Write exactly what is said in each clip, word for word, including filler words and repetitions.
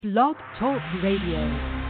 Blog Talk Radio.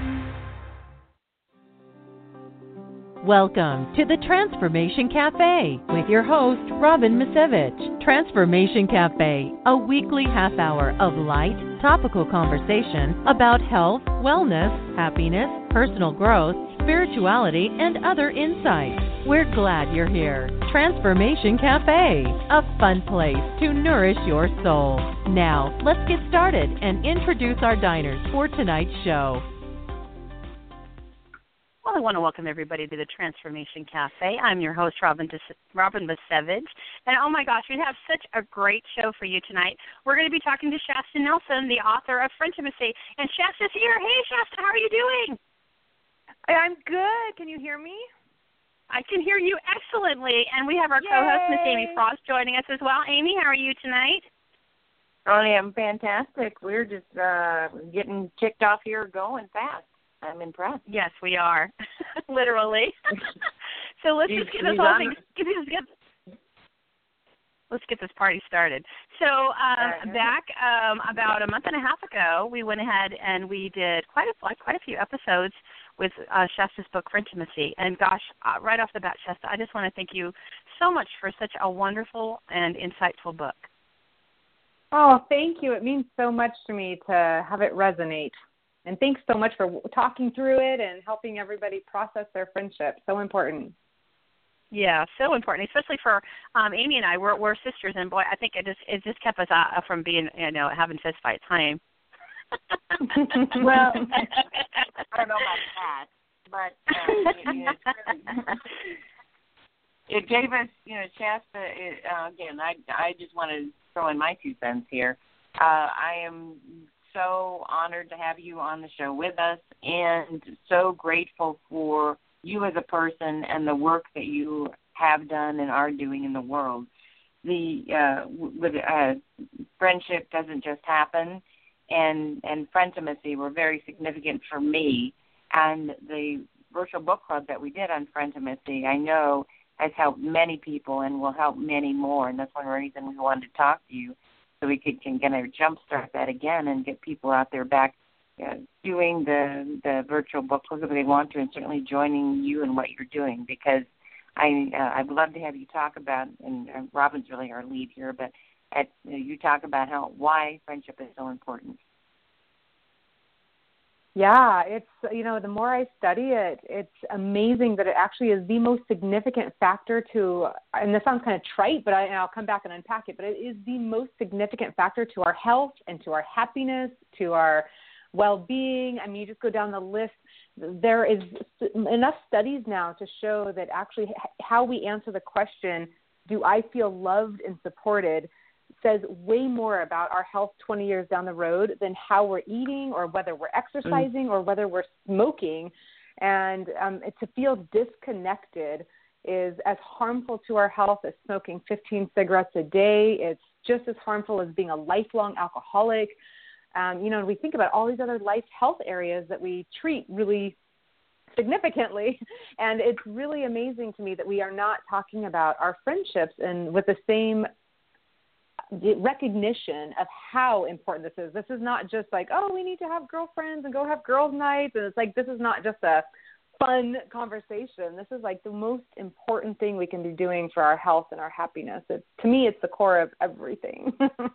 Welcome to the Transformation Cafe with your host, Robin Misevich. Transformation Cafe, a weekly half hour of light, topical conversation about health, wellness, happiness, personal growth, spirituality, and other insights. We're glad you're here. Transformation Cafe, a fun place to nourish your soul. Now, let's get started and introduce our diners for tonight's show. Well, I want to welcome everybody to the Transformation Cafe. I'm your host, Robin Dis- Robin Misevich. And oh my gosh, we have such a great show for you tonight. We're going to be talking to Shasta Nelson, the author of Frientimacy. And Shasta's here. Hey, Shasta, how are you doing? I'm good. Can you hear me? I can hear you excellently. And we have our Yay. co-host, Miss Amy Frost, joining us as well. Amy, how are you tonight? I am fantastic. We're just uh, getting kicked off here, going fast. I'm impressed. Yes, we are, literally. So let's She's, just get this she's whole on- thing. Get this, get, let's get this party started. So um, Uh-huh. back um, about a month and a half ago, we went ahead and we did quite a like, quite a few episodes with uh, Shasta's book, Frientimacy. And gosh, uh, right off the bat, Shasta, I just want to thank you so much for such a wonderful and insightful book. Oh, thank you. It means so much to me to have it resonate. And thanks so much for talking through it and helping everybody process their friendship. So important. Yeah, so important, especially for um, Amy and I. We're we're sisters, and boy, I think it just it just kept us uh, from being you know having fist fights. Hi, Amy. Well, I don't know about that, but uh, it, you know, it gave us, you know, Shasta. It, uh, again, I I just want to throw in my two cents here. Uh, I am so honored to have you on the show with us, and so grateful for you as a person and the work that you have done and are doing in the world. The uh, with uh, friendship doesn't just happen, and and Frientimacy were very significant for me. And the virtual book club that we did on Frientimacy, I know, has helped many people and will help many more. And that's one reason we wanted to talk to you, so we could can kind of jumpstart that again and get people out there back uh, doing the the virtual book club if they want to, and certainly joining you in what you're doing. Because I uh, I'd love to have you talk about, and uh, Robin's really our lead here, but at, uh, you talk about how why friendship is so important. Yeah, it's, you know, the more I study it, it's amazing that it actually is the most significant factor to, and this sounds kind of trite, but I, and I'll come back and unpack it, but it is the most significant factor to our health and to our happiness, to our well-being. I mean, you just go down the list. There is enough studies now to show that actually how we answer the question, do I feel loved and supported, says way more about our health twenty years down the road than how we're eating or whether we're exercising mm. or whether we're smoking. And um, to feel disconnected is as harmful to our health as smoking fifteen cigarettes a day. It's just as harmful as being a lifelong alcoholic. Um, you know, we think about all these other life health areas that we treat really significantly. And it's really amazing to me that we are not talking about our friendships and with the same recognition of how important this is. This is not just like, oh, we need to have girlfriends and go have girls' nights. And it's like, this is not just a fun conversation. This is like the most important thing we can be doing for our health and our happiness. It's, to me, it's the core of everything.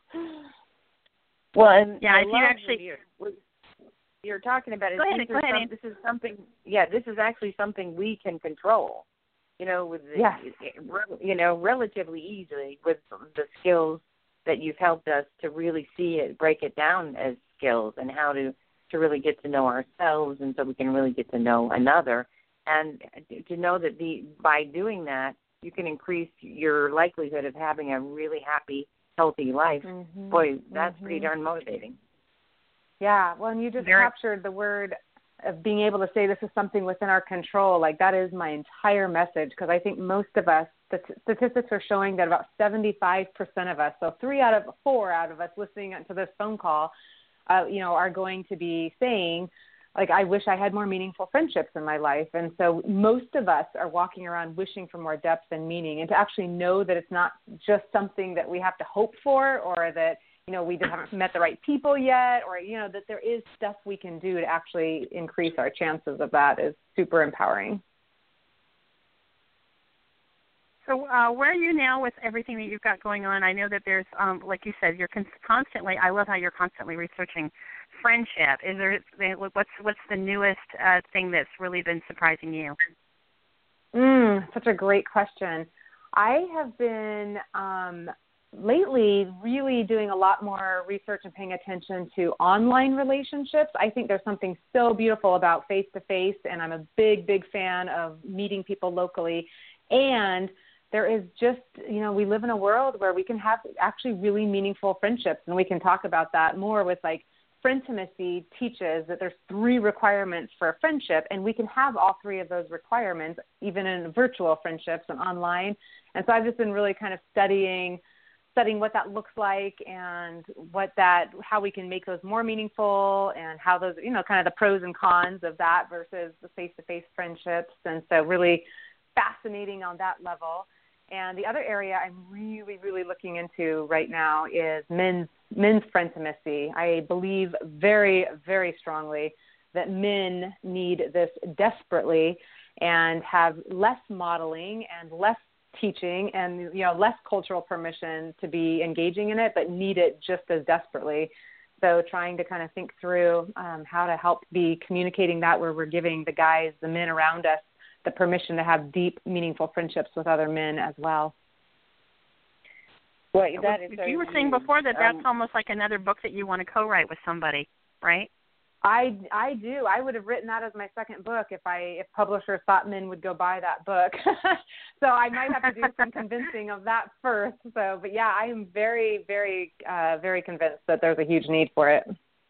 Well, and yeah, I if you actually you're, you're talking about it. Go ahead, this, go is ahead, some, this is something. Yeah, this is actually something we can control. You know, with the, yes. you know, relatively easily with the skills that you've helped us to really see it, break it down as skills, and how to, to really get to know ourselves, and so we can really get to know another. And to know that the by doing that, you can increase your likelihood of having a really happy, healthy life. Mm-hmm. Boy, that's mm-hmm. pretty darn motivating. Yeah, well, and you just Very- captured the word of being able to say this is something within our control. Like, that is my entire message, because I think most of us, the t- statistics are showing that about seventy-five percent of us, so three out of four out of us listening to this phone call, uh, you know, are going to be saying, like, I wish I had more meaningful friendships in my life. And so most of us are walking around wishing for more depth and meaning, and to actually know that it's not just something that we have to hope for, or that you know, we just haven't met the right people yet, or, you know, that there is stuff we can do to actually increase our chances of that is super empowering. So uh, where are you now with everything that you've got going on? I know that there's, um, like you said, you're con- constantly, I love how you're constantly researching friendship. Is there, what's, what's the newest uh, thing that's really been surprising you? Mm, such a great question. I have been um, lately really doing a lot more research and paying attention to online relationships. I think there's something so beautiful about face-to-face, and I'm a big, big fan of meeting people locally. And there is just, you know, we live in a world where we can have actually really meaningful friendships, and we can talk about that more with, like, Frientimacy teaches that there's three requirements for a friendship, and we can have all three of those requirements even in virtual friendships and online. And so I've just been really kind of studying studying what that looks like and what that, how we can make those more meaningful, and how those, you know, kind of the pros and cons of that versus the face-to-face friendships. And so really fascinating on that level. And the other area I'm really, really looking into right now is men's men's frientimacy. I believe very, very strongly that men need this desperately and have less modeling and less teaching and, you know, less cultural permission to be engaging in it, but need it just as desperately. So trying to kind of think through um, how to help be communicating that, where we're giving the guys, the men around us, the permission to have deep, meaningful friendships with other men as well. Well, that is you were saying before that that's um, almost like another book that you want to co-write with somebody, right? I, I do. I would have written that as my second book if I if publishers thought men would go buy that book. So I might have to do some convincing of that first. So, but yeah, I am very, very, uh, very convinced that there's a huge need for it.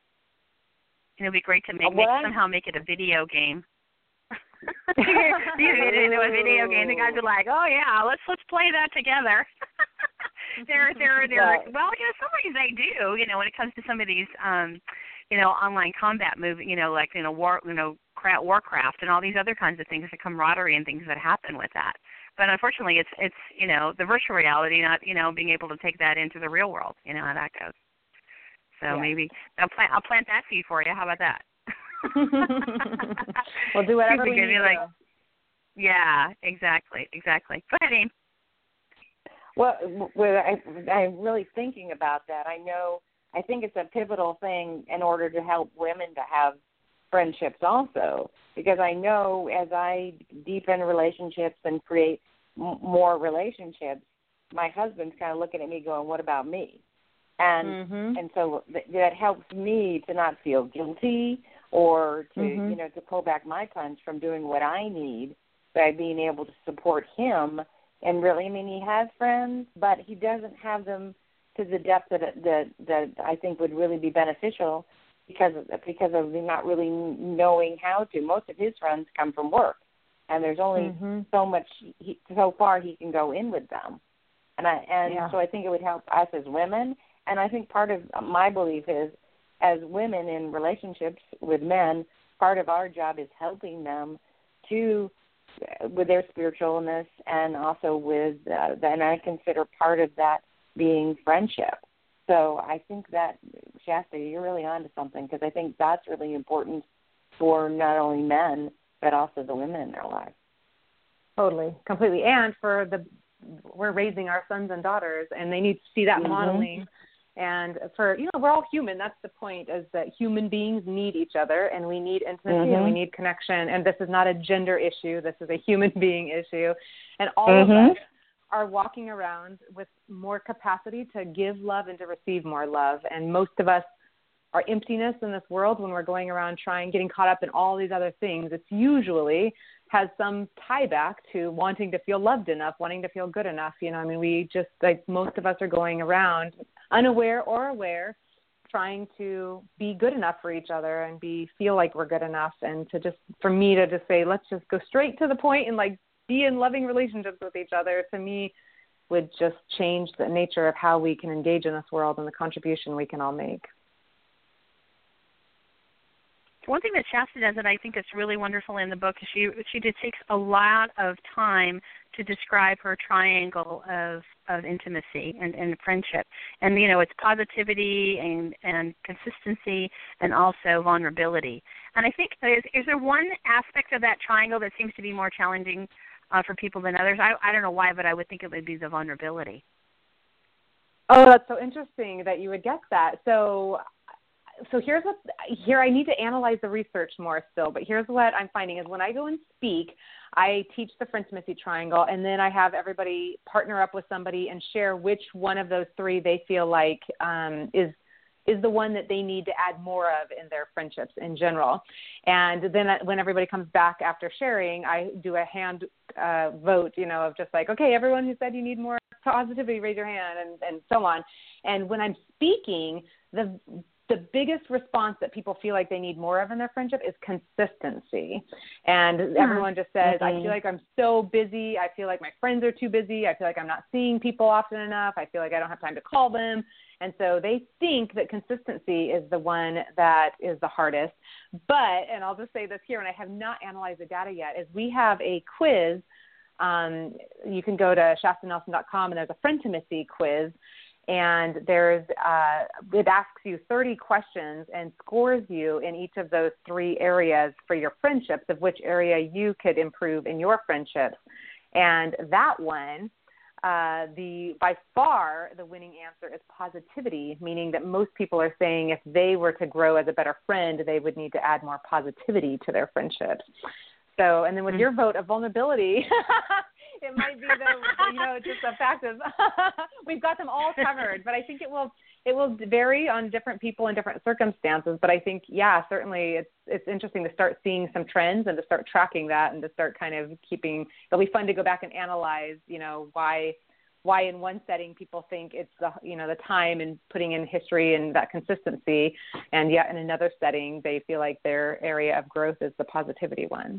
It'd be great to make, well, make somehow make it a video game. You get into a video game, the guys are like, "Oh yeah, let's let's play that together." they're they're they're right. well, you know, some ways they do. You know, when it comes to some of these, um, you know, online combat movies, you know, like you know, war, you know, Warcraft and all these other kinds of things, the camaraderie and things that happen with that. But unfortunately, it's it's you know the virtual reality, not you know being able to take that into the real world. You know how that goes. So yeah. maybe I'll plant I'll plant that seed for you. How about that? We'll do whatever we need like, to. Yeah, exactly, exactly. Go ahead, Aim. Well, well I, I'm really thinking about that. I know, I think it's a pivotal thing in order to help women to have friendships also, because I know as I deepen relationships and create m- more relationships, my husband's kind of looking at me going, what about me? And mm-hmm. and so th- that helps me to not feel guilty or to, mm-hmm. you know, to pull back my punch from doing what I need by being able to support him. And really, I mean, he has friends, but he doesn't have them to the depth that that, that I think would really be beneficial because of, because of not really knowing how to. Most of his friends come from work, and there's only mm-hmm. so much, he, so far he can go in with them. And I and yeah. so I think it would help us as women. And I think part of my belief is, as women in relationships with men, part of our job is helping them to, with their spiritualness and also with, uh, and I consider part of that being friendship. So I think that, Shasta, you're really on to something, because I think that's really important for not only men, but also the women in their lives. Totally, completely. And for the, we're raising our sons and daughters, and they need to see that mm-hmm. modeling. And for, you know, we're all human. That's the point, is that human beings need each other, and we need intimacy mm-hmm. and we need connection. And this is not a gender issue. This is a human being issue. And all mm-hmm. of us are walking around with more capacity to give love and to receive more love. And most of us, our emptiness in this world, when we're going around trying, getting caught up in all these other things, it's usually has some tie back to wanting to feel loved enough, wanting to feel good enough. You know, I mean, we just, like, most of us are going around unaware or aware, trying to be good enough for each other and be, feel like we're good enough. And to just, for me to just say, let's just go straight to the point and like be in loving relationships with each other, to me would just change the nature of how we can engage in this world and the contribution we can all make. one thing that Shasta does that I think is really wonderful in the book is she she just takes a lot of time to describe her triangle of, of intimacy and, and friendship. And, you know, it's positivity and, and consistency and also vulnerability. And I think, is, is there one aspect of that triangle that seems to be more challenging uh, for people than others? I, I don't know why, but I would think it would be the vulnerability. Oh, that's so interesting that you would guess that. So So here's what, here I need to analyze the research more still, but here's what I'm finding is when I go and speak, I teach the Friendtimacy Triangle, and then I have everybody partner up with somebody and share which one of those three they feel like um, is is the one that they need to add more of in their friendships in general. And then when everybody comes back after sharing, I do a hand uh, vote, you know, of just like, okay, everyone who said you need more positivity, raise your hand, and, and so on. And when I'm speaking, the the biggest response that people feel like they need more of in their friendship is consistency. And mm-hmm. everyone just says, mm-hmm. I feel like I'm so busy. I feel like my friends are too busy. I feel like I'm not seeing people often enough. I feel like I don't have time to call them. And so they think that consistency is the one that is the hardest. But, and I'll just say this here, and I have not analyzed the data yet, is we have a quiz. Um, you can go to Shasta Nelson dot com, and there's a Friendtimacy quiz. And there's, uh, it asks you thirty questions and scores you in each of those three areas for your friendships, of which area you could improve in your friendships. And that one, uh, the by far the winning answer is positivity, meaning that most people are saying if they were to grow as a better friend, they would need to add more positivity to their friendships. So, and then with mm-hmm. your vote of vulnerability, it might be the, you know, just a fact of we've got them all covered, but I think it will it will vary on different people and different circumstances. But I think, yeah, certainly it's it's interesting to start seeing some trends and to start tracking that and to start kind of keeping. It'll be fun to go back and analyze, you know, why why in one setting people think it's the you know the time and putting in history and that consistency, and yet in another setting they feel like their area of growth is the positivity one.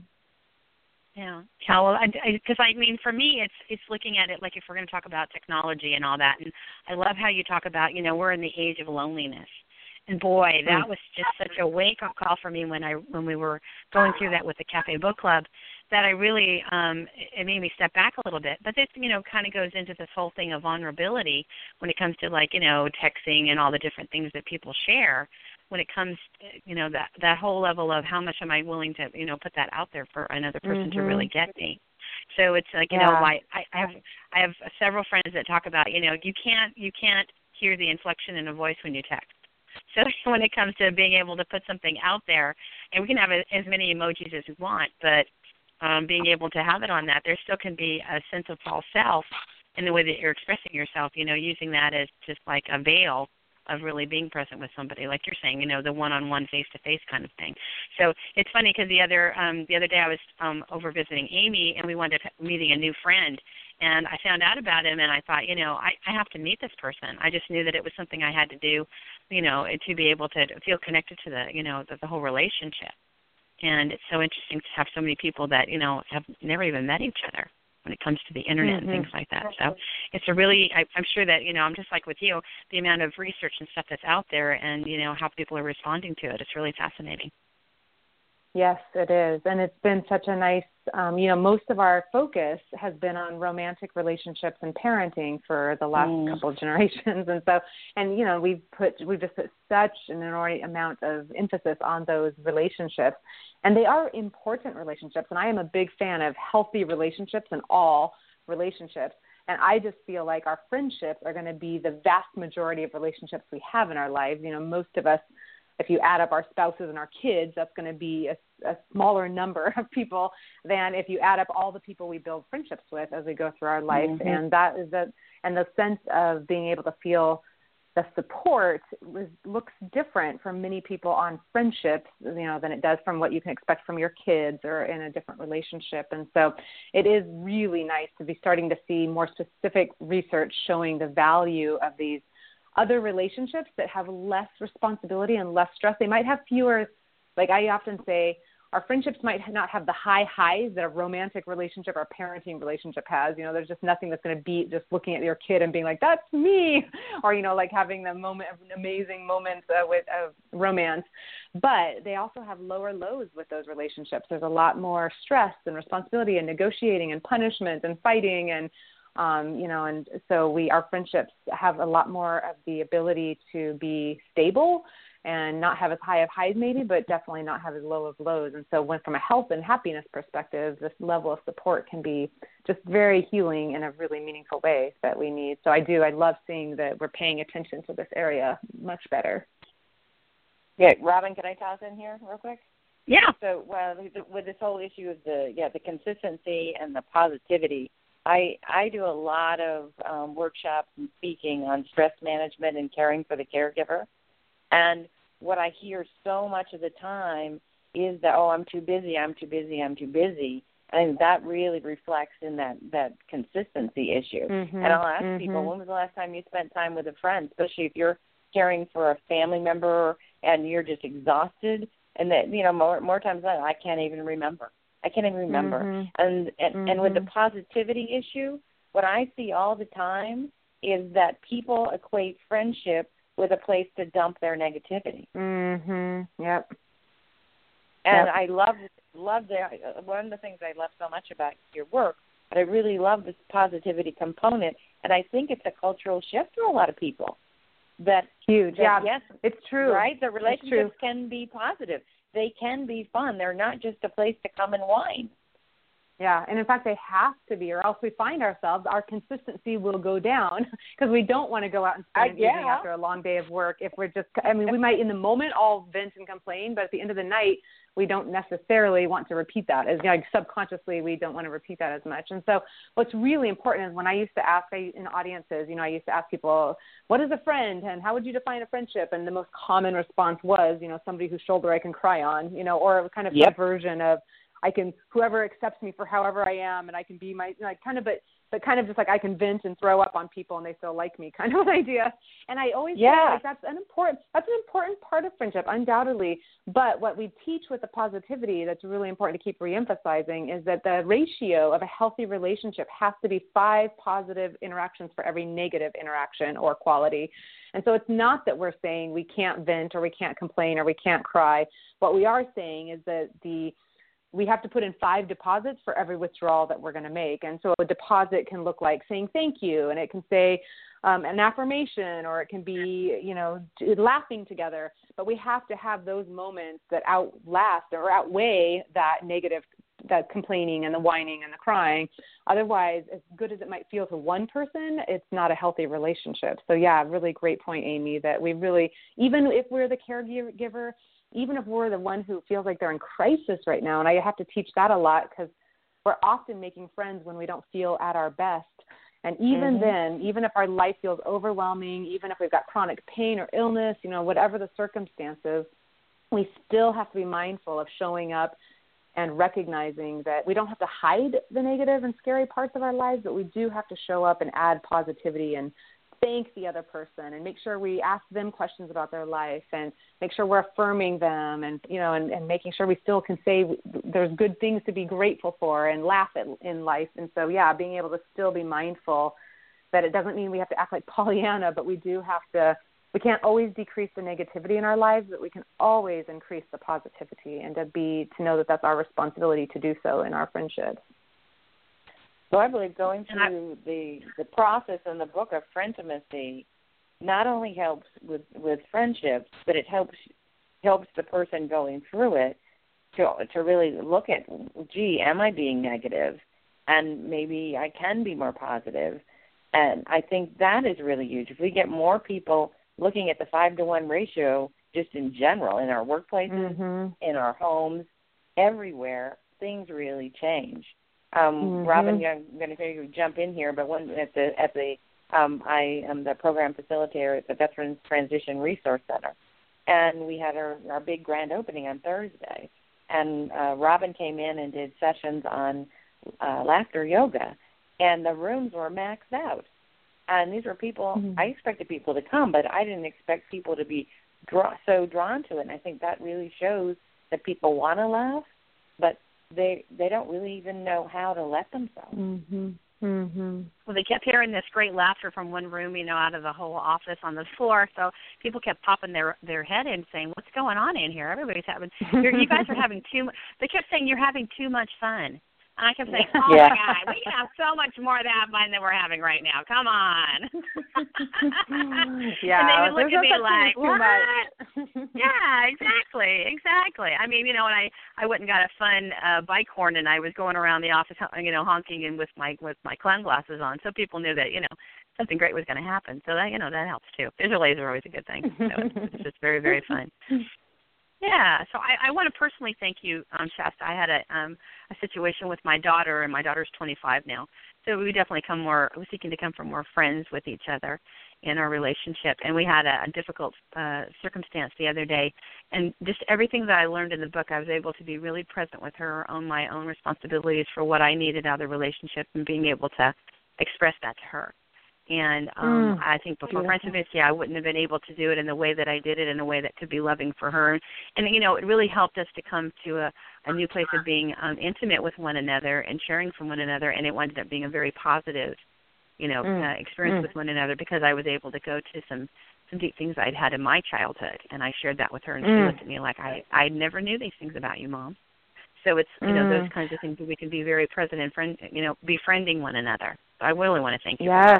Yeah, yeah. Well, because I, I, I mean, for me, it's it's looking at it like if we're going to talk about technology and all that. And I love how you talk about, you know, we're in the age of loneliness. And boy, that was just such a wake-up call for me when I when we were going through that with the Cafe Book Club, that I really um, it made me step back a little bit. But this, you know, kind of goes into this whole thing of vulnerability when it comes to, like, you know, texting and all the different things that people share. When it comes, you know, that that whole level of how much am I willing to, you know, put that out there for another person mm-hmm. to really get me. So it's like, you yeah. know, I, I have I have several friends that talk about, you know, you can't you can't hear the inflection in a voice when you text. So when it comes to being able to put something out there, and we can have as many emojis as we want, but um, being able to have it on that, there still can be a sense of false self in the way that you're expressing yourself, you know, using that as just like a veil of really being present with somebody, like you're saying, you know, the one-on-one, face-to-face kind of thing. So it's funny because the other um, the other day I was um, over visiting Amy, and we wound up meeting a new friend, and I found out about him, and I thought, you know, I, I have to meet this person. I just knew that it was something I had to do, you know, to be able to feel connected to the, you know, the, the whole relationship. And it's so interesting to have so many people that, you know, have never even met each other when it comes to the internet mm-hmm. and things like that. So it's a really, I, I'm sure that, you know, I'm just like with you, the amount of research and stuff that's out there and, you know, how people are responding to it. It's really fascinating. Yes, it is. And it's been such a nice, um, you know, most of our focus has been on romantic relationships and parenting for the last mm. couple of generations. And so, and, you know, we've put, we've just put such an enormous amount of emphasis on those relationships. And they are important relationships. And I am a big fan of healthy relationships and all relationships. And I just feel like our friendships are going to be the vast majority of relationships we have in our lives. You know, most of us, if you add up our spouses and our kids, that's going to be a, a smaller number of people than if you add up all the people we build friendships with as we go through our life. Mm-hmm. And that is the, and the sense of being able to feel the support was, looks different from many people on friendships, you know, than it does from what you can expect from your kids or in a different relationship. And so it is really nice to be starting to see more specific research showing the value of these other relationships that have less responsibility and less stress. They might have fewer, like I often say, our friendships might not have the high highs that a romantic relationship or parenting relationship has. You know, there's just nothing that's going to beat just looking at your kid and being like, that's me, or, you know, like having the moment of amazing moments uh, with uh, romance. But they also have lower lows with those relationships. There's a lot more stress and responsibility and negotiating and punishment and fighting and, um, you know, and so we, our friendships have a lot more of the ability to be stable and not have as high of highs maybe, but definitely not have as low of lows. And so when from a health and happiness perspective, this level of support can be just very healing in a really meaningful way that we need. So I do, I love seeing that we're paying attention to this area much better. Yeah, Robin, can I toss in here real quick? Yeah. So well, with this whole issue of the, yeah, the consistency and the positivity, I, I do a lot of um, workshops and speaking on stress management and caring for the caregiver. And what I hear so much of the time is that, oh, I'm too busy, I'm too busy, I'm too busy. And that really reflects in that, that consistency issue. Mm-hmm, and I'll ask mm-hmm. people, when was the last time you spent time with a friend, especially if you're caring for a family member and you're just exhausted, and that, you know, more, more times than not, I can't even remember. I can't even remember. Mm-hmm. And, and, mm-hmm. and with the positivity issue, what I see all the time is that people equate friendship with a place to dump their negativity. Mm-hmm. Yep. And yep. I love love the one of the things I love so much about your work, but I really love this positivity component, and I think it's a cultural shift for a lot of people. That huge, that, yeah, yes, it's true. Right, the relationships can be positive. They can be fun. They're not just a place to come and whine. Yeah, and in fact, they have to be, or else we find ourselves, our consistency will go down because we don't want to go out and spend uh, an yeah. evening after a long day of work. If we're just, I mean, we might in the moment all vent and complain, but at the end of the night, we don't necessarily want to repeat that. As you know, like subconsciously, we don't want to repeat that as much. And so what's really important is when I used to ask I, in audiences, you know, I used to ask people, what is a friend and how would you define a friendship? And the most common response was, you know, somebody whose shoulder I can cry on, you know, or kind of yep. some version of, I can, whoever accepts me for however I am, and I can be my, like, kind of, but, but kind of just like I can vent and throw up on people and they still like me kind of an idea. And I always yeah. feel like that's an important, that's an important part of friendship, undoubtedly. But what we teach with the positivity that's really important to keep reemphasizing is that the ratio of a healthy relationship has to be five positive interactions for every negative interaction or quality. And so it's not that we're saying we can't vent or we can't complain or we can't cry. What we are saying is that the we have to put in five deposits for every withdrawal that we're going to make. And so a deposit can look like saying thank you, and it can say um, an affirmation, or it can be, you know, laughing together. But we have to have those moments that outlast or outweigh that negative, that complaining and the whining and the crying. Otherwise, as good as it might feel to one person, it's not a healthy relationship. So, yeah, really great point, Amy, that we really, even if we're the caregiver, even if we're the one who feels like they're in crisis right now, and I have to teach that a lot because we're often making friends when we don't feel at our best. And even mm-hmm. then, even if our life feels overwhelming, even if we've got chronic pain or illness, you know, whatever the circumstances, we still have to be mindful of showing up and recognizing that we don't have to hide the negative and scary parts of our lives, but we do have to show up and add positivity and thank the other person and make sure we ask them questions about their life and make sure we're affirming them and, you know, and, and making sure we still can say there's good things to be grateful for and laugh at in life. And so, yeah, being able to still be mindful that it doesn't mean we have to act like Pollyanna, but we do have to, we can't always decrease the negativity in our lives, but we can always increase the positivity and to be, to know that that's our responsibility to do so in our friendships. So I believe going through the, the process in the book of Friendimacy not only helps with, with friendships, but it helps helps the person going through it to to really look at, gee, am I being negative? And maybe I can be more positive. And I think that is really huge. If we get more people looking at the five to one ratio just in general, in our workplaces, mm-hmm. in our homes, everywhere, things really change. Um, mm-hmm. Robin, I'm going to hear you jump in here, but one at the at the um, I am the program facilitator at the Veterans Transition Resource Center, and we had our, our big grand opening on Thursday, and uh, Robin came in and did sessions on uh, laughter yoga, and the rooms were maxed out, and these were people mm-hmm. I expected people to come, but I didn't expect people to be draw, so drawn to it, and I think that really shows that people want to laugh. but they they don't really even know how to let themselves. Mhm. Mhm. Well, they kept hearing this great laughter from one room, you know, out of the whole office on the floor. So people kept popping their their head in, saying, "What's going on in here? Everybody's having. You're, you guys are having too much." They kept saying, "You're having too much fun." And I kept saying, "Oh Yeah. my God, we can have so much more of that fun than we're having right now. Come on." Yeah. And they would look there's at no me such thing like, as too "What?" much. Yeah, exactly, exactly. I mean, you know, when I I went and got a fun uh, bike horn, and I was going around the office, you know, honking and with my with my clown glasses on, so people knew that, you know, something great was going to happen. So that, you know, that helps too. Visual aids are always a good thing. So it's, it's just very, very fun. Yeah, so I, I want to personally thank you, um, Shasta. I had a um, a situation with my daughter, and my daughter's twenty-five now. So we definitely come more, we're seeking to come from more friends with each other in our relationship. And we had a, a difficult uh, circumstance the other day. And just everything that I learned in the book, I was able to be really present with her on my own responsibilities for what I needed out of the relationship and being able to express that to her. And um, Mm, I think before beautiful. Friends of Misty, I wouldn't have been able to do it in the way that I did it, in a way that could be loving for her. And, you know, it really helped us to come to a, a new place of being um, intimate with one another and sharing from one another, and it ended up being a very positive, you know, Mm, uh, experience mm. with one another, because I was able to go to some, some deep things I'd had in my childhood, and I shared that with her, and Mm. she looked at me like, I, I never knew these things about you, Mom. So it's, you know, Mm. those kinds of things that we can be very present and, friend, you know, befriending one another. So I really want to thank you for Yes. that.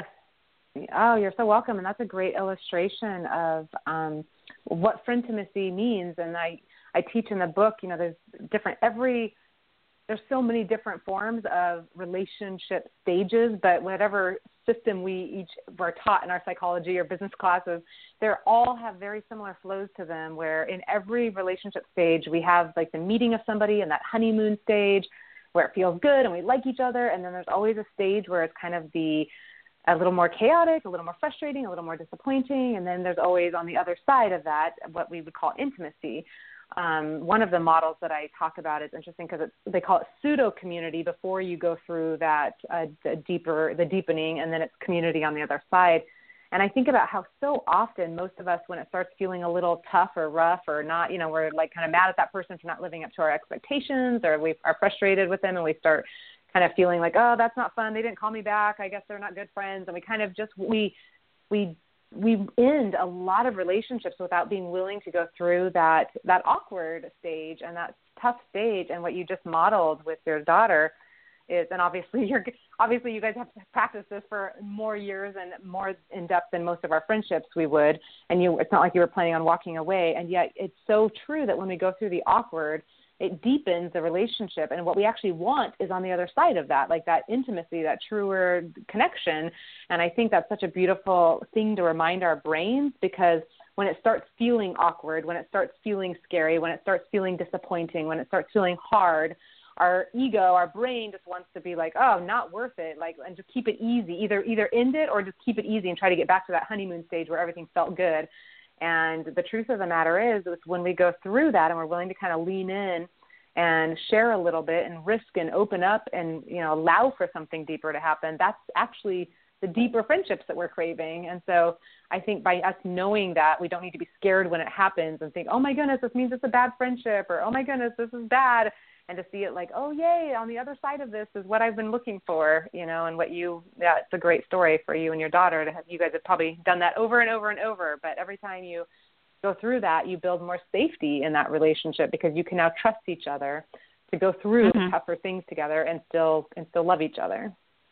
Oh, you're so welcome. And that's a great illustration of um, what friendimacy means. And I, I teach in the book, you know, there's different, every, there's so many different forms of relationship stages, but whatever system we each were taught in our psychology or business classes, they all have very similar flows to them, where in every relationship stage we have like the meeting of somebody and that honeymoon stage where it feels good and we like each other. And then there's always a stage where it's kind of the a little more chaotic, a little more frustrating, a little more disappointing. And then there's always on the other side of that what we would call intimacy. Um, one of the models that I talk about is interesting because they call it pseudo community before you go through that uh, the deeper, the deepening, and then it's community on the other side. And I think about how so often most of us, when it starts feeling a little tough or rough or not, you know, we're like kind of mad at that person for not living up to our expectations, or we are frustrated with them and we start kind of feeling like, oh, that's not fun. They didn't call me back. I guess they're not good friends. And we kind of just, we, we, we end a lot of relationships without being willing to go through that, that awkward stage and that tough stage. And what you just modeled with your daughter is, and obviously you're, obviously you guys have to practice this for more years and more in depth than most of our friendships we would. And you, it's not like you were planning on walking away. And yet it's so true that when we go through the awkward, it deepens the relationship. And what we actually want is on the other side of that, like that intimacy, that truer connection. And I think that's such a beautiful thing to remind our brains, because when it starts feeling awkward, when it starts feeling scary, when it starts feeling disappointing, when it starts feeling hard, our ego, our brain just wants to be like, oh, not worth it, like, and just keep it easy, either either end it or just keep it easy and try to get back to that honeymoon stage where everything felt good. And the truth of the matter is, is when we go through that and we're willing to kind of lean in and share a little bit and risk and open up and, you know, allow for something deeper to happen, that's actually the deeper friendships that we're craving. And so I think by us knowing that, we don't need to be scared when it happens and think, oh my goodness, this means it's a bad friendship, or oh my goodness, this is bad. And to see it like, oh, yay, on the other side of this is what I've been looking for, you know, and what you, yeah, it's a great story for you and your daughter to have, you guys have probably done that over and over and over, but every time you go through that, you build more safety in that relationship because you can now trust each other to go through Mm-hmm. tougher things together and still, and still love each other.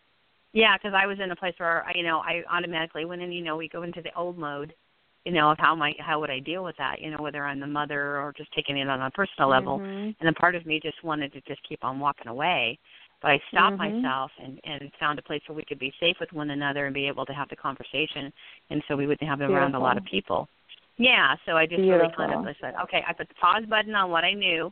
Yeah, because I was in a place where, you know, I automatically went in, you know, we go into the old mode, you know, of how my how would I deal with that, you know, whether I'm the mother or just taking it on a personal level. Mm-hmm. And then part of me just wanted to just keep on walking away. But I stopped Mm-hmm. myself and, and found a place where we could be safe with one another and be able to have the conversation. And so we wouldn't have it around a lot of people. Yeah, so I just Beautiful. really kind of I said, okay, I put the pause button on what I knew.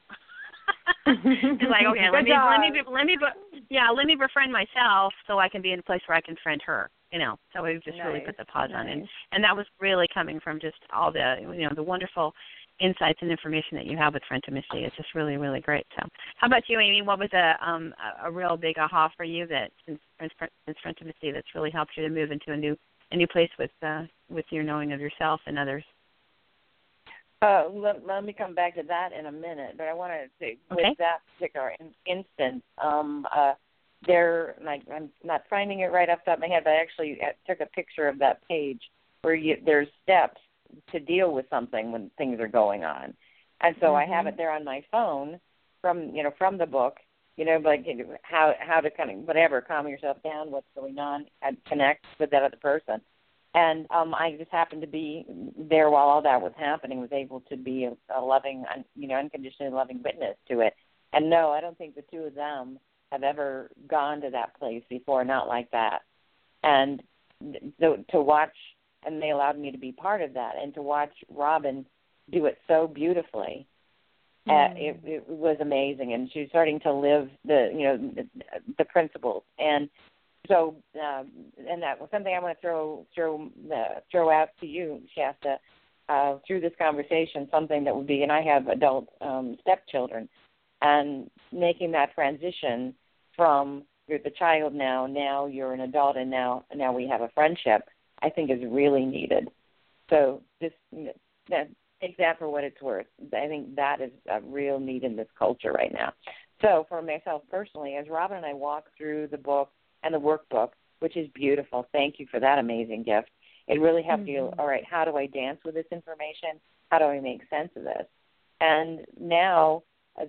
It's like, okay, let Good me job. let me be, let me be, yeah, let me befriend myself so I can be in a place where I can friend her. You know, so we just Nice. really put the pause Nice. on, and and that was really coming from just all the you know the wonderful insights and information that you have with Friendimacy. It's just really really great. So, how about you, Amy? What was a um a, a real big aha for you that since since Friendimacy that's really helped you to move into a new a new place with uh, with your knowing of yourself and others? Uh, let, let me come back to that in a minute, but I want to say Okay. with that particular in, instance, um, uh, there, like, I'm not finding it right off the top of my head, but I actually took a picture of that page where you, there's steps to deal with something when things are going on, and so mm-hmm. I have it there on my phone from you know from the book, you know, like how how to kind of whatever calm yourself down, what's going on, and connect with that other person. And um, I just happened to be there while all that was happening, was able to be a, a loving, you know, unconditionally loving witness to it. And no, I don't think the two of them have ever gone to that place before, not like that. And to, to watch, and they allowed me to be part of that, and to watch Robin do it so beautifully, mm. uh, it, it was amazing. And she was starting to live the, you know, the, the principles. And So, um, and that was something I want to throw throw uh, throw out to you, Shasta, uh, through this conversation. Something that would be, and I have adult um, stepchildren, and making that transition from you're the child now, now you're an adult, and now now we have a friendship, I think is really needed. So just that, take that for what it's worth. I think that is a real need in this culture right now. So for myself personally, as Robin and I walk through the book and the workbook, which is beautiful. Thank you for that amazing gift. It really helped mm-hmm. you, all right, how do I dance with this information? How do I make sense of this? And now uh,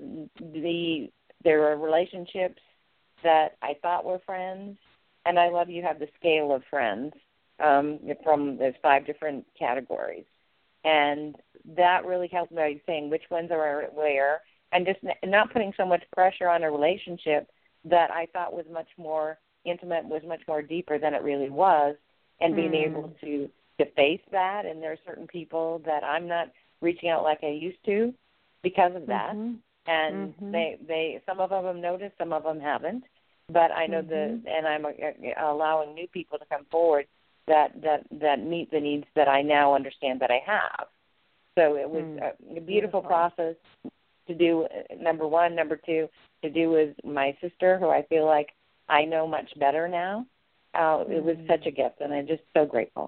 the there are relationships that I thought were friends, and I love you have the scale of friends um, from there's five different categories. And that really helped me saying which ones are where, and just not putting so much pressure on a relationship that I thought was much more intimate, was much more deeper than it really was, and being mm. able to, to face that. And there are certain people that I'm not reaching out like I used to because of that. Mm-hmm. And mm-hmm. they, they, some of them have noticed, some of them haven't. But I know mm-hmm. the, and I'm uh, allowing new people to come forward that, that, that meet the needs that I now understand that I have. So it was mm. a, a beautiful, beautiful process to do, number one. Number two, to do with my sister, who I feel like I know much better now. Uh, mm. It was such a gift, and I'm just so grateful.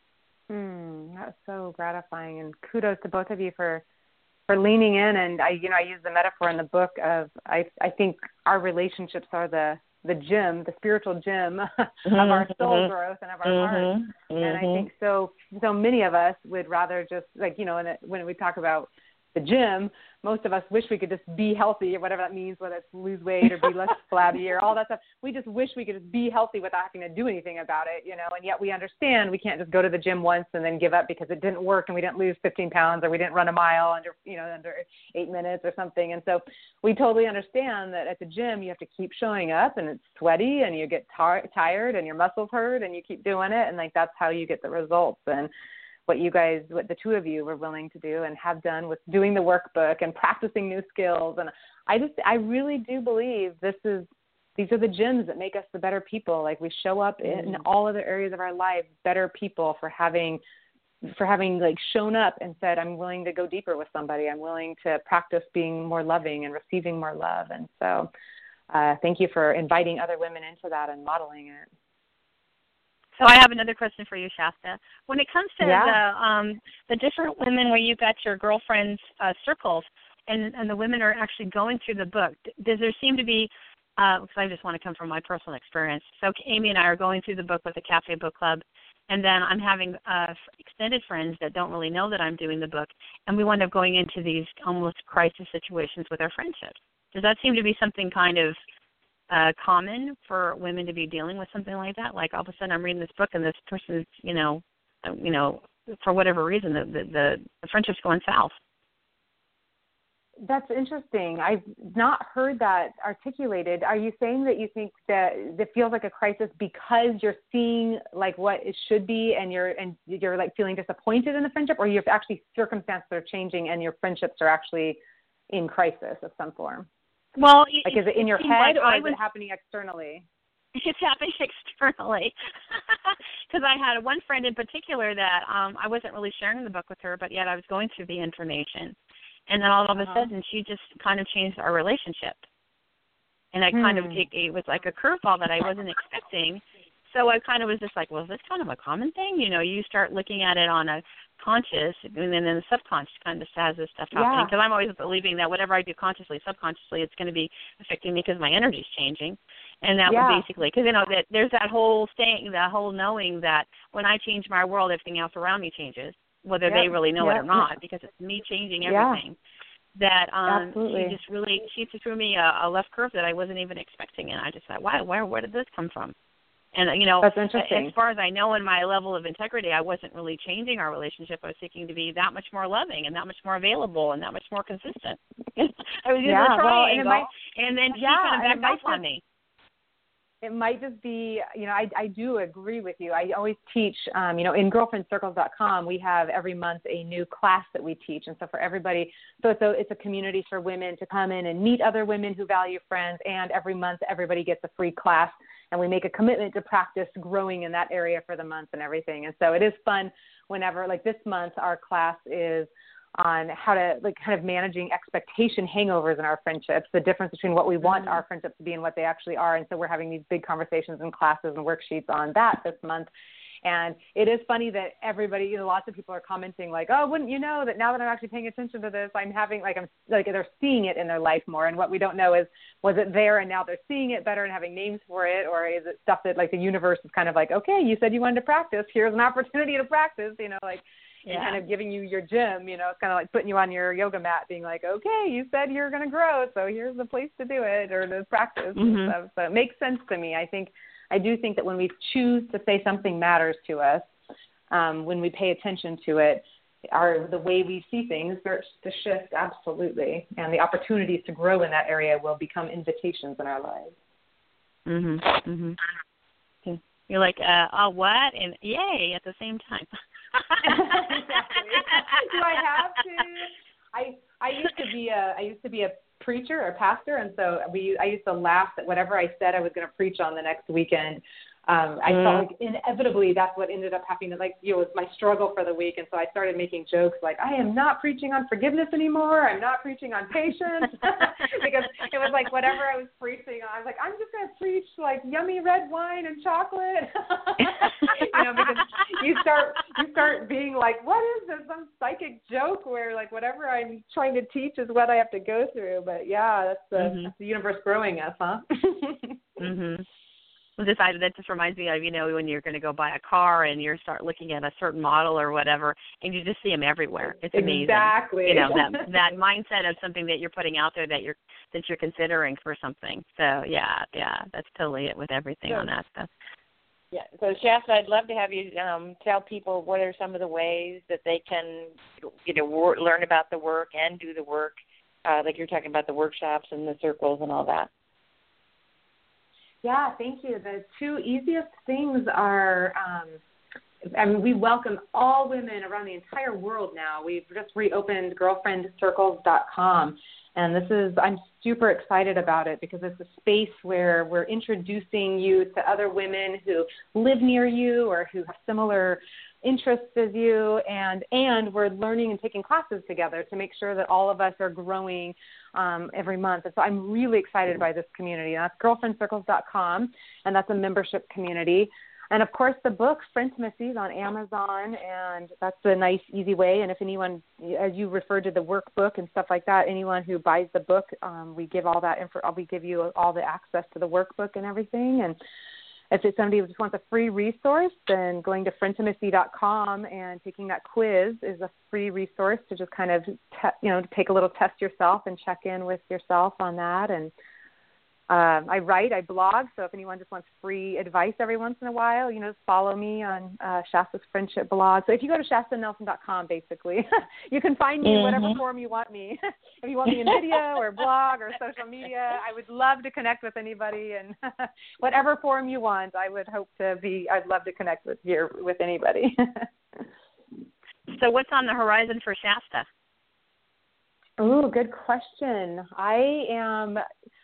Mm, that was so gratifying, and kudos to both of you for for leaning in. And I, you know, I use the metaphor in the book of I I think our relationships are the the gym, the spiritual gym mm-hmm. of our soul mm-hmm. growth and of our mm-hmm. hearts. Mm-hmm. And I think so so many of us would rather just, like, you know, when, it, when we talk about the gym, most of us wish we could just be healthy, or whatever that means, whether it's lose weight or be less flabby or all that stuff. We just wish we could just be healthy without having to do anything about it, you know, and yet we understand we can't just go to the gym once and then give up because it didn't work and we didn't lose fifteen pounds or we didn't run a mile under, you know, under eight minutes or something. And so we totally understand that at the gym you have to keep showing up, and it's sweaty and you get tar- tired and your muscles hurt and you keep doing it, and like that's how you get the results. And what you guys, what the two of you were willing to do and have done with doing the workbook and practicing new skills. And I just, I really do believe this is, these are the gyms that make us the better people. Like we show up in, in all other areas of our life, better people for having, for having like shown up and said, I'm willing to go deeper with somebody. I'm willing to practice being more loving and receiving more love. And so uh, thank you for inviting other women into that and modeling it. So I have another question for you, Shasta. When it comes to yeah. the um, the different women where you got your girlfriends' uh, circles, and, and the women are actually going through the book, does there seem to be, because uh, I just want to come from my personal experience, so Amy and I are going through the book with the Cafe Book Club, and then I'm having uh, extended friends that don't really know that I'm doing the book, and we wind up going into these almost crisis situations with our friendships. Does that seem to be something kind of Uh, common for women to be dealing with something like that? Like all of a sudden I'm reading this book and this person's, you know, uh, you know, for whatever reason, the, the, the friendship's going south. That's interesting. I've not heard that articulated. Are you saying that you think that it feels like a crisis because you're seeing like what it should be and you're and you're like feeling disappointed in the friendship, or you're actually circumstances are changing and your friendships are actually in crisis of some form? Well, it, like, is it in your head, like or is was, it happening externally? It's happening externally. Because I had one friend in particular that um, I wasn't really sharing the book with her, but yet I was going through the information. And then all of a uh-huh. sudden, she just kind of changed our relationship. And I hmm. kind of, it, it was like a curveball that I wasn't expecting. So I kind of was just like, well, is this kind of a common thing? You know, you start looking at it on a conscious, and then the subconscious kind of has this stuff happening. Because yeah. I'm always believing that whatever I do consciously, subconsciously, it's going to be affecting me because my energy's changing. And that yeah. would basically, because, you know, that there's that whole staying, that whole knowing that when I change my world, everything else around me changes, whether yep. they really know yep. it or not, because it's me changing everything. Yeah. That um, Absolutely. she just really, she just threw me a, a left curve that I wasn't even expecting. And I just thought, wow, where, where did this come from? And, you know, That's interesting. as far as I know, in my level of integrity, I wasn't really changing our relationship. I was seeking to be that much more loving and that much more available and that much more consistent. I was using yeah, a triangle, well, and, might, and then she yeah, kind of backed off on just, me. It might just be, you know, I, I do agree with you. I always teach, um, you know, in girlfriend circles dot com, we have every month a new class that we teach. And so for everybody, so it's a, it's a community for women to come in and meet other women who value friends. And every month, everybody gets a free class. And we make a commitment to practice growing in that area for the month and everything. And so it is fun whenever, like this month, our class is on how to, like, kind of managing expectation hangovers in our friendships, the difference between what we want mm-hmm. our friendships to be and what they actually are. And so we're having these big conversations and classes and worksheets on that this month. And it is funny that everybody, you know, lots of people are commenting like, oh, wouldn't you know that now that I'm actually paying attention to this, I'm having like, I'm like, they're seeing it in their life more. And what we don't know is, was it there and now they're seeing it better and having names for it? Or is it stuff that like the universe is kind of like, okay, you said you wanted to practice. Here's an opportunity to practice, you know, like, yeah. and kind of giving you your gym, you know, it's kind of like putting you on your yoga mat being like, okay, you said you're going to grow. So here's the place to do it or to practice mm-hmm. and stuff. So it makes sense to me. I think, I do think that when we choose to say something matters to us, um, when we pay attention to it, our, the way we see things starts to shift, absolutely. And the opportunities to grow in that area will become invitations in our lives. Mm-hmm. Mm-hmm. You're like, uh, oh, what? And yay at the same time. Exactly. Do I have to? I I used to be a I used to be a preacher or pastor, and so we I used to laugh at whatever I said I was going to preach on the next weekend. Um, I mm. felt like inevitably that's what ended up happening. Like, you know, it was my struggle for the week, and so I started making jokes like, I am not preaching on forgiveness anymore. I'm not preaching on patience because it was like whatever I was preaching on. I was like, I'm just going to preach like yummy red wine and chocolate, you know, because you start you start being like, what is this? Some psychic joke where like whatever I'm trying to teach is what I have to go through. But yeah, that's the, mm-hmm. that's the universe growing us, huh? mm-hmm. Decided that just reminds me of, you know, when you're going to go buy a car and you start looking at a certain model or whatever, and you just see them everywhere. It's amazing. Exactly. You know, that that mindset of something that you're putting out there that you're that you're considering for something. So yeah, yeah, that's totally it with everything so, on that stuff. Yeah. So Shasta, I'd love to have you um, tell people what are some of the ways that they can, you know, wor- learn about the work and do the work, uh, like you're talking about the workshops and the circles and all that. Yeah, thank you. The two easiest things are, um, I mean, we welcome all women around the entire world now. We've just reopened girlfriend circles dot com, and this is, I'm super excited about it because it's a space where we're introducing you to other women who live near you or who have similar interests as you, and and we're learning and taking classes together to make sure that all of us are growing um, every month. And so I'm really excited by this community. And that's girlfriend circles dot com, and that's a membership community. And, of course, the book, Frientimacy, is on Amazon, and that's a nice, easy way. And if anyone, as you referred to the workbook and stuff like that, anyone who buys the book, um, we give all that info, we give you all the access to the workbook and everything. And if it's somebody who just wants a free resource, then going to frientimacy dot com and taking that quiz is a free resource to just kind of, te- you know, to take a little test yourself and check in with yourself on that. And um, I write, I blog, so if anyone just wants free advice every once in a while, you know, just follow me on uh, Shasta's Friendship blog. So if you go to shasta nelson dot com, basically, you can find me in whatever mm-hmm. form you want me. If you want me in video or blog or social media, I would love to connect with anybody, and whatever form you want, I would hope to be, I'd love to connect with you, with anybody. So what's on the horizon for Shasta? Oh, good question. I am...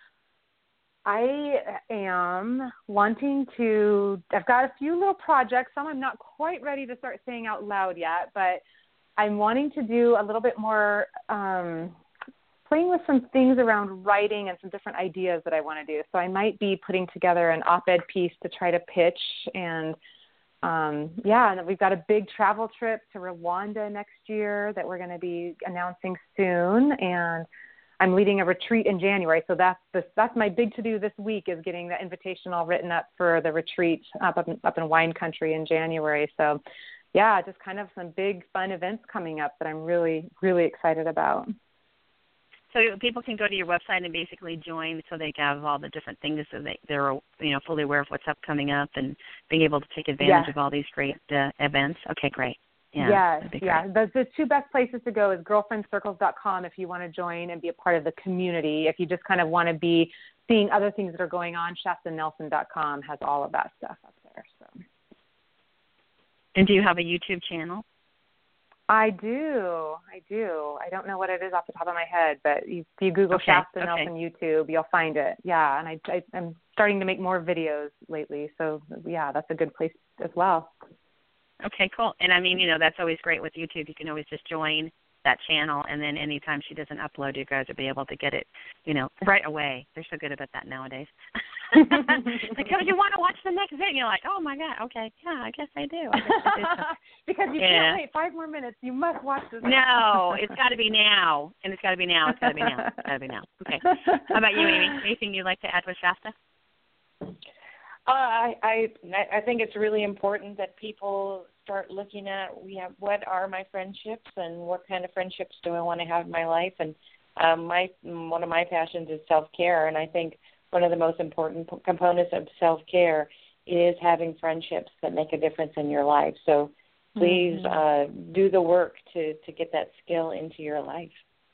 I am wanting to, I've got a few little projects. Some I'm not quite ready to start saying out loud yet, but I'm wanting to do a little bit more um, playing with some things around writing and some different ideas that I want to do. So I might be putting together an op-ed piece to try to pitch and um, yeah, and we've got a big travel trip to Rwanda next year that we're going to be announcing soon. And I'm leading a retreat in January. So that's the, that's my big to-do this week, is getting the invitation all written up for the retreat up, up, in, up in wine country in January. So, yeah, just kind of some big fun events coming up that I'm really, really excited about. So people can go to your website and basically join, so they have all the different things, so they, they're you know fully aware of what's up coming up and being able to take advantage yes. of all these great uh, events. Okay, great. Yeah, yes, yeah. The, the two best places to go is girlfriend circles dot com if you want to join and be a part of the community. If you just kind of want to be seeing other things that are going on, Shasta Nelson dot com has all of that stuff up there. So. And do you have a YouTube channel? I do. I do. I don't know what it is off the top of my head, but if you Google okay. Shasta okay. Nelson YouTube, you'll find it. Yeah, and I, I, I'm starting to make more videos lately. So, yeah, that's a good place as well. Okay, cool. And, I mean, you know, that's always great with YouTube. You can always just join that channel, and then anytime she doesn't upload, you guys will be able to get it, you know, right away. They're so good about that nowadays. Like, oh, you want to watch the next video? You're like, oh, my God, okay, yeah, I guess I do. I guess I do. Because you yeah. can't wait five more minutes. You must watch this. No, it's got to be now, and it's got to be now. It's got to be now. It's got to be now. Okay. How about you, Amy? Anything you'd like to add with Shasta? Uh, I, I I think it's really important that people start looking at we have what are my friendships and what kind of friendships do I want to have in my life, and um, my one of my passions is self-care, and I think one of the most important components of self-care is having friendships that make a difference in your life. So please mm-hmm. uh, do the work to, to get that skill into your life.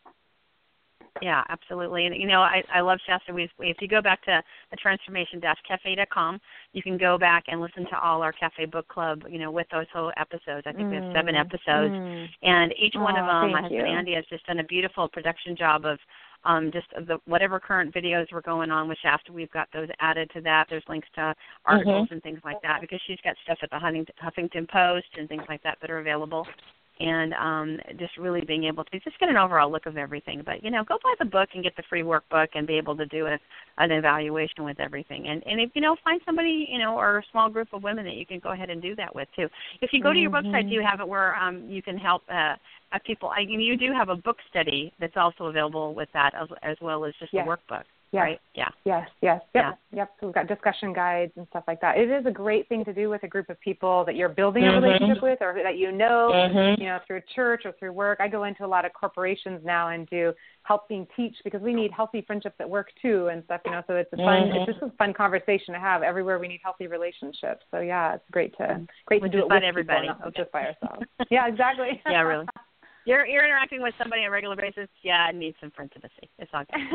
Yeah, absolutely. And, you know, I, I love Shasta. We, if you go back to the transformation dash cafe dot com, you can go back and listen to all our Cafe Book Club, you know, with those whole episodes. I think mm. we have seven episodes. Mm. And each one oh, of them, my husband you. Andy has just done a beautiful production job of um, just the whatever current videos were going on with Shasta, we've got those added to that. There's links to articles mm-hmm. and things like that, because she's got stuff at the Huffington Post and things like that that are available. And um, just really being able to just get an overall look of everything. But, you know, go buy the book and get the free workbook and be able to do a, an evaluation with everything. And, and if, you know, find somebody, you know, or a small group of women that you can go ahead and do that with, too. If you go to your mm-hmm. website, do you have it where um, you can help uh, people? I mean, you do have a book study that's also available with that, as, as well as just yes. the workbook. Yes. Right? Yeah. Yes, yes, yep, yeah. yep. So we've got discussion guides and stuff like that. It is a great thing to do with a group of people that you're building mm-hmm. a relationship with, or that you know, mm-hmm. you know, through church or through work. I go into a lot of corporations now and do helping teach, because we need healthy friendships at work too and stuff, you know. So it's a fun, mm-hmm. it's just a fun conversation to have. Everywhere we need healthy relationships. So yeah, it's great to great Which to do it with with everybody, people, not okay. just by ourselves. Yeah, exactly. Yeah, really. You're you're interacting with somebody on a regular basis. Yeah, I need some intimacy. It's all good.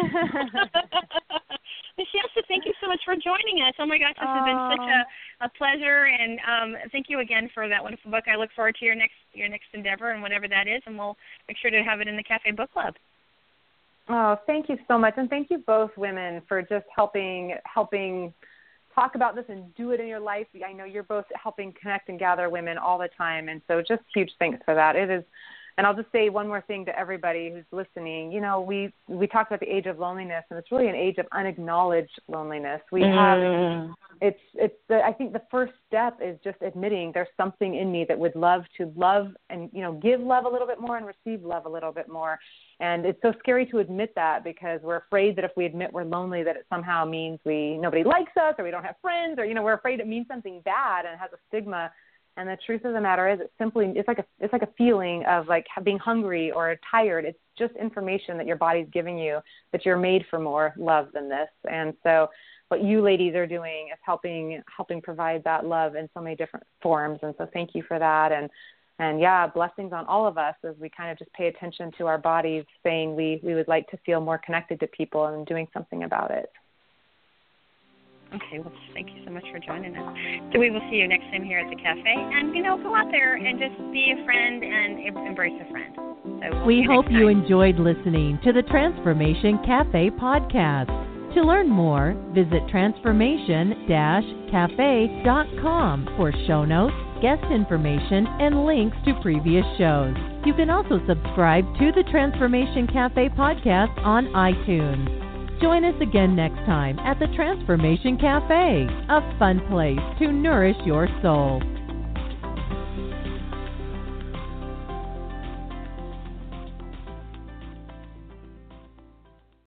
Miz Shasta, thank you so much for joining us. Oh my gosh, this has been such a, a pleasure, and um, thank you again for that wonderful book. I look forward to your next your next endeavor and whatever that is, and we'll make sure to have it in the Cafe Book Club. Oh, thank you so much, and thank you both women for just helping helping talk about this and do it in your life. I know you're both helping connect and gather women all the time, and so just huge thanks for that. It is. And I'll just say one more thing to everybody who's listening. You know, we we talked about the age of loneliness, and it's really an age of unacknowledged loneliness. We mm. have it's it's the, I think the first step is just admitting there's something in me that would love to love and, you know, give love a little bit more and receive love a little bit more. And it's so scary to admit that, because we're afraid that if we admit we're lonely, that it somehow means we nobody likes us, or we don't have friends, or, you know, we're afraid it means something bad and it has a stigma. And the truth of the matter is, it's simply, it's like a, it's like a feeling of like being hungry or tired. It's just information that your body's giving you that you're made for more love than this. And so what you ladies are doing is helping, helping provide that love in so many different forms. And so thank you for that. And, and yeah, blessings on all of us as we kind of just pay attention to our bodies, saying we, we would like to feel more connected to people and doing something about it. Okay, well, thank you so much for joining us. So we will see you next time here at the cafe. And, you know, go out there and just be a friend and embrace a friend. So we'll we you hope next you time. enjoyed listening to the Transformation Cafe podcast. To learn more, visit transformation dash cafe dot com for show notes, guest information, and links to previous shows. You can also subscribe to the Transformation Cafe podcast on iTunes. Join us again next time at the Transformation Cafe, a fun place to nourish your soul.